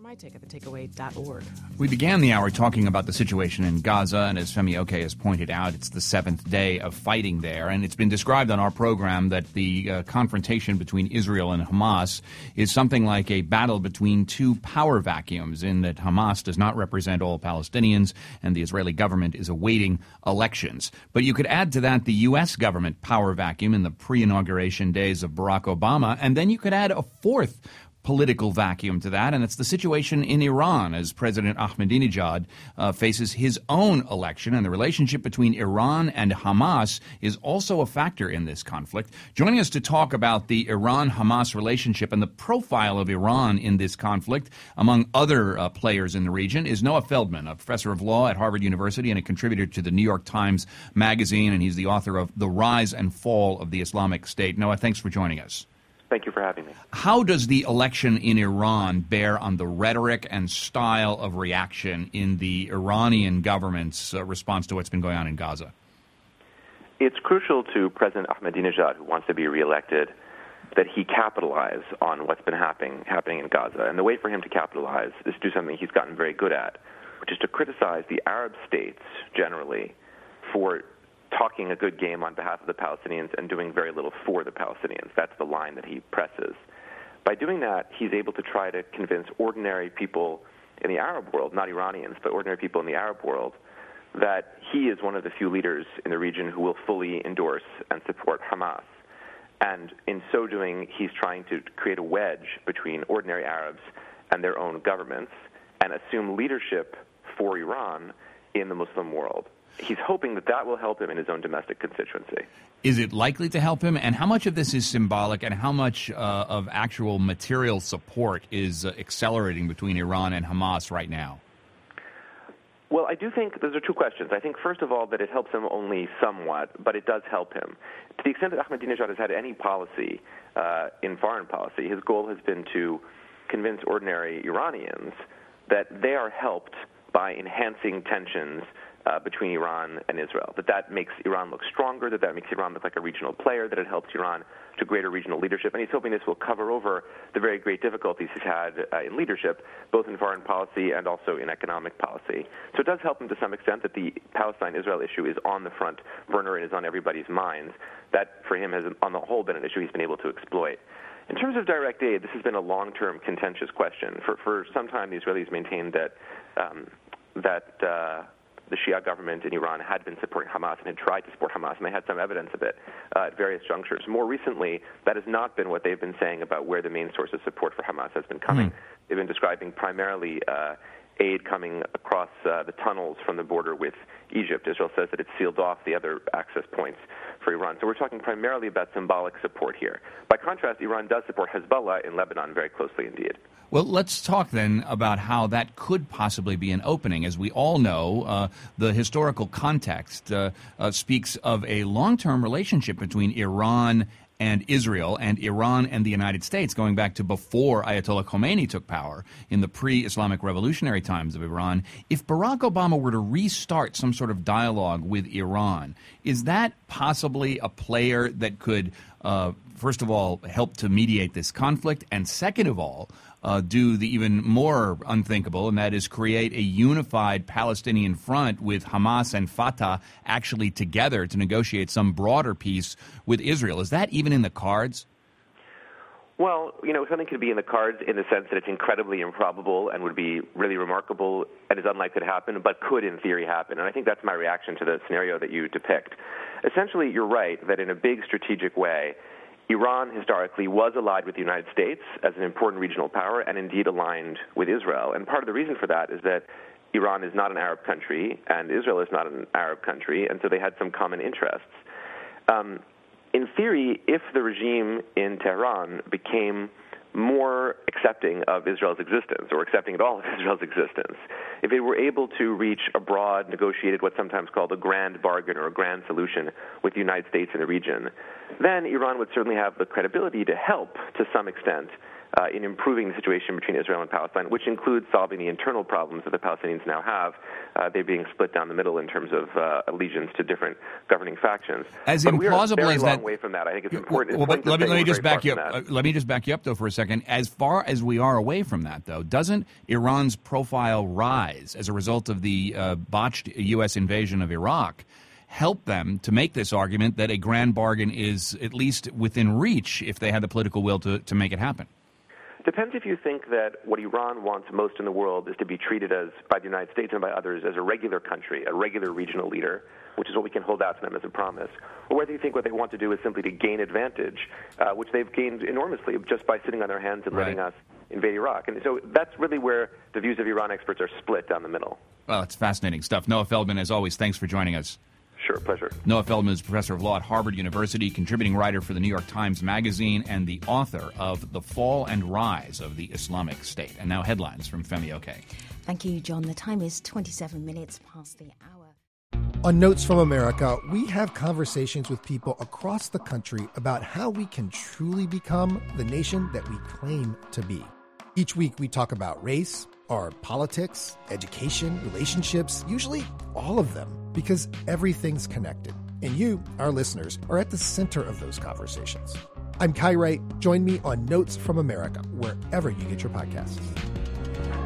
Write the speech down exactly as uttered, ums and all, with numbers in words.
my take at the takeaway dot org. We began the hour talking about the situation in Gaza, and as Femi Oke has pointed out, it's the seventh day of fighting there, and it's been described on our program that the uh, confrontation between Israel and Hamas is something like a battle between two power vacuums, in that Hamas does not represent all Palestinians, and the Israeli government is awaiting elections. But you could add to that the U S government power vacuum in the pre-inauguration days of Barack Obama, and then you could add a fourth political vacuum to that, and it's the situation in Iran as President Ahmadinejad uh, faces his own election, and the relationship between Iran and Hamas is also a factor in this conflict. Joining us to talk about the Iran-Hamas relationship and the profile of Iran in this conflict, among other uh, players in the region, is Noah Feldman, a professor of law at Harvard University and a contributor to the New York Times Magazine, and he's the author of The Rise and Fall of the Islamic State. Noah, thanks for joining us. Thank you for having me. How does the election in Iran bear on the rhetoric and style of reaction in the Iranian government's uh, response to what's been going on in Gaza? It's crucial to President Ahmadinejad, who wants to be reelected, that he capitalize on what's been happening happening in Gaza. And the way for him to capitalize is to do something he's gotten very good at, which is to criticize the Arab states generally for talking a good game on behalf of the Palestinians and doing very little for the Palestinians. That's the line that he presses. By doing that, he's able to try to convince ordinary people in the Arab world, not Iranians, but ordinary people in the Arab world, that he is one of the few leaders in the region who will fully endorse and support Hamas. And in so doing, he's trying to create a wedge between ordinary Arabs and their own governments and assume leadership for Iran in the Muslim world. He's hoping that that will help him in his own domestic constituency. Is it likely to help him? And how much of this is symbolic, and how much uh, of actual material support is uh, accelerating between Iran and Hamas right now? Well, I do think those are two questions. I think, first of all, that it helps him only somewhat, but it does help him. To the extent that Ahmadinejad has had any policy uh, in foreign policy, his goal has been to convince ordinary Iranians that they are helped by enhancing tensions Uh, between Iran and Israel, that that makes Iran look stronger, that that makes Iran look like a regional player, that it helps Iran to greater regional leadership, and he's hoping this will cover over the very great difficulties he's had uh, in leadership, both in foreign policy and also in economic policy. So it does help him to some extent that the Palestine-Israel issue is on the front burner and is on everybody's minds. That, for him, has on the whole been an issue he's been able to exploit. In terms of direct aid, this has been a long-term contentious question. For, for some time, the Israelis maintained that um, that uh, the Shia government in Iran had been supporting Hamas and had tried to support Hamas, and they had some evidence of it uh, at various junctures. More recently, that has not been what they've been saying about where the main source of support for Hamas has been coming. Mm. They've been describing primarily uh, aid coming across uh, the tunnels from the border with Egypt. Israel says that it's sealed off the other access points for Iran. So we're talking primarily about symbolic support here. By contrast, Iran does support Hezbollah in Lebanon very closely indeed. Well, let's talk then about how that could possibly be an opening. As we all know, uh, the historical context uh, uh, speaks of a long-term relationship between Iran and Israel and Iran and the United States, going back to before Ayatollah Khomeini took power in the pre-Islamic revolutionary times of Iran. If Barack Obama were to restart some sort of dialogue with Iran, is that possibly a player that could, uh, first of all, help to mediate this conflict, and second of all, Uh, do the even more unthinkable, and that is create a unified Palestinian front with Hamas and Fatah actually together to negotiate some broader peace with Israel? Is that even in the cards? Well, you know, something could be in the cards in the sense that it's incredibly improbable and would be really remarkable and is unlikely to happen, but could in theory happen. And I think that's my reaction to the scenario that you depict. Essentially, you're right that in a big strategic way, Iran historically was allied with the United States as an important regional power and indeed aligned with Israel. And part of the reason for that is that Iran is not an Arab country and Israel is not an Arab country, and so they had some common interests. Um, in theory, if the regime in Tehran became more accepting of Israel's existence, or accepting at all of Israel's existence, if it were able to reach a broad, negotiated, what's sometimes called a grand bargain or a grand solution with the United States in the region, then Iran would certainly have the credibility to help, to some extent, uh, in improving the situation between Israel and Palestine, which includes solving the internal problems that the Palestinians now have. Uh, they're being split down the middle in terms of uh, allegiance to different governing factions. As but implausible we are a very as long that, way from that. I think it's important. Well, it's but let me, let me just back you up. Uh, let me just back you up though for a second. As far as we are away from that, though, doesn't Iran's profile rise as a result of the uh, botched U S invasion of Iraq help them to make this argument that a grand bargain is at least within reach if they had the political will to, to make it happen? Depends if you think that what Iran wants most in the world is to be treated as, by the United States and by others, as a regular country, a regular regional leader, which is what we can hold out to them as a promise, or whether you think what they want to do is simply to gain advantage, uh, which they've gained enormously just by sitting on their hands and letting right. us invade Iraq. And so that's really where the views of Iran experts are split down the middle. Well, it's fascinating stuff. Noah Feldman, as always, thanks for joining us. Sure, pleasure. Noah Feldman is professor of law at Harvard University, contributing writer for the New York Times Magazine, and the author of The Fall and Rise of the Islamic State. And now headlines from Femi Oke. Thank you, John. The time is twenty-seven minutes past the hour. On Notes from America, we have conversations with people across the country about how we can truly become the nation that we claim to be. Each week we talk about race, our politics, education, relationships, usually all of them, because everything's connected. And you, our listeners, are at the center of those conversations. I'm Kai Wright. Join me on Notes from America, wherever you get your podcasts.